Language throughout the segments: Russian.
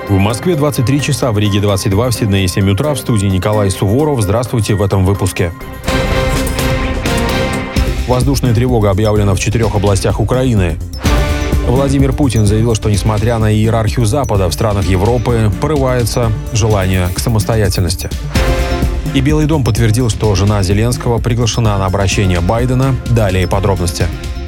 В Москве 23 часа, в Риге 22, в Сиднее 7 утра. В студии Николай Суворов. Здравствуйте в этом выпуске. Воздушная тревога объявлена в 4 областях Украины. Владимир Путин заявил, что несмотря на иерархию Запада, в странах Европы порывается желание к самостоятельности. И Белый дом подтвердил, что жена Зеленского приглашена на обращение Байдена. Далее подробности.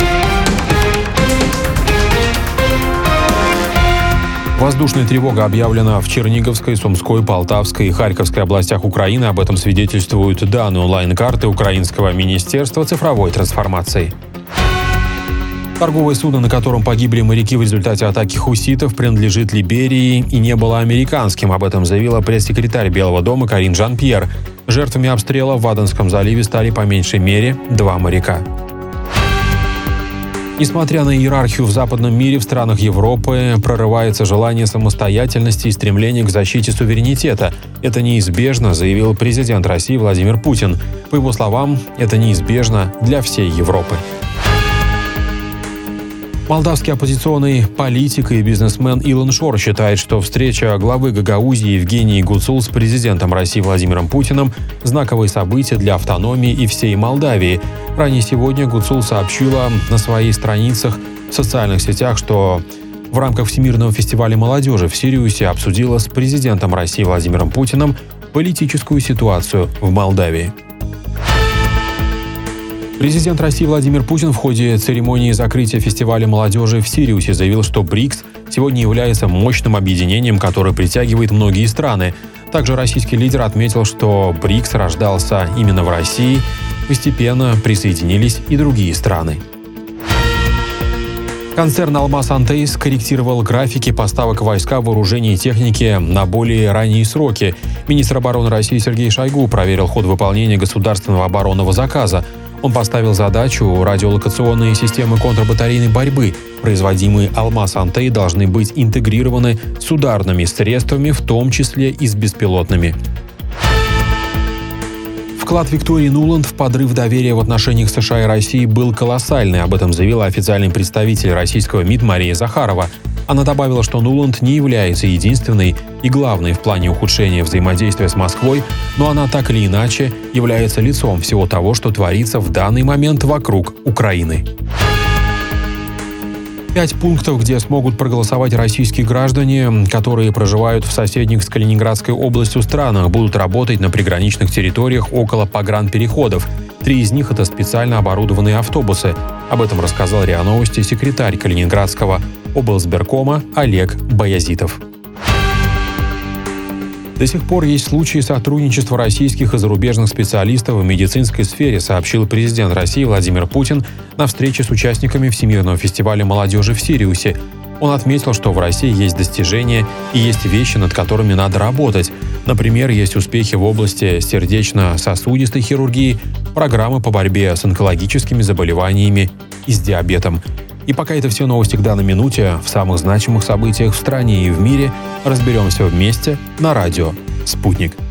Воздушная тревога объявлена в Черниговской, Сумской, Полтавской и Харьковской областях Украины. Об этом свидетельствуют данные онлайн-карты Украинского министерства цифровой трансформации. Торговое судно, на котором погибли моряки в результате атаки хуситов, принадлежит Либерии и не было американским. Об этом заявила пресс-секретарь Белого дома Карин Жан-Пьер. Жертвами обстрела в Аденском заливе стали по меньшей мере 2 моряка. Несмотря на иерархию в западном мире, в странах Европы прорывается желание самостоятельности и стремление к защите суверенитета. Это неизбежно, заявил президент России Владимир Путин. По его словам, это неизбежно для всей Европы. Молдавский оппозиционный политик и бизнесмен Илон Шор считает, что встреча главы Гагаузии Евгении Гуцул с президентом России Владимиром Путиным – знаковое событие для автономии и всей Молдавии. Ранее сегодня Гуцул сообщила на своих страницах в социальных сетях, что в рамках Всемирного фестиваля молодежи в Сириусе обсудила с президентом России Владимиром Путиным политическую ситуацию в Молдавии. Президент России Владимир Путин в ходе церемонии закрытия фестиваля молодежи в Сириусе заявил, что БРИКС сегодня является мощным объединением, которое притягивает многие страны. Также российский лидер отметил, что БРИКС рождался именно в России, постепенно присоединились и другие страны. Концерн «Алмаз Антей» скорректировал графики поставок войска, вооружений и техники на более ранние сроки. Министр обороны России Сергей Шойгу проверил ход выполнения государственного оборонного заказа. Он поставил задачу: радиолокационные системы контрбатарейной борьбы, производимые «Алмаз Антей», должны быть интегрированы с ударными средствами, в том числе и с беспилотными. Вклад Виктории Нуланд в подрыв доверия в отношениях США и России был колоссальный. Об этом заявила официальный представитель российского МИД Мария Захарова. Она добавила, что Нуланд не является единственной и главной в плане ухудшения взаимодействия с Москвой, но она так или иначе является лицом всего того, что творится в данный момент вокруг Украины. 5 пунктов, где смогут проголосовать российские граждане, которые проживают в соседних с Калининградской областью странах, будут работать на приграничных территориях около погранпереходов. 3 из них – это специально оборудованные автобусы. Об этом рассказал РИА Новости секретарь Калининградского облсберкома Олег Баязитов. До сих пор есть случаи сотрудничества российских и зарубежных специалистов в медицинской сфере, сообщил президент России Владимир Путин на встрече с участниками Всемирного фестиваля молодежи в Сириусе. Он отметил, что в России есть достижения и есть вещи, над которыми надо работать. Например, есть успехи в области сердечно-сосудистой хирургии, программы по борьбе с онкологическими заболеваниями и с диабетом. И пока это все новости к данной минуте, в самых значимых событиях в стране и в мире разберемся вместе на радио «Спутник».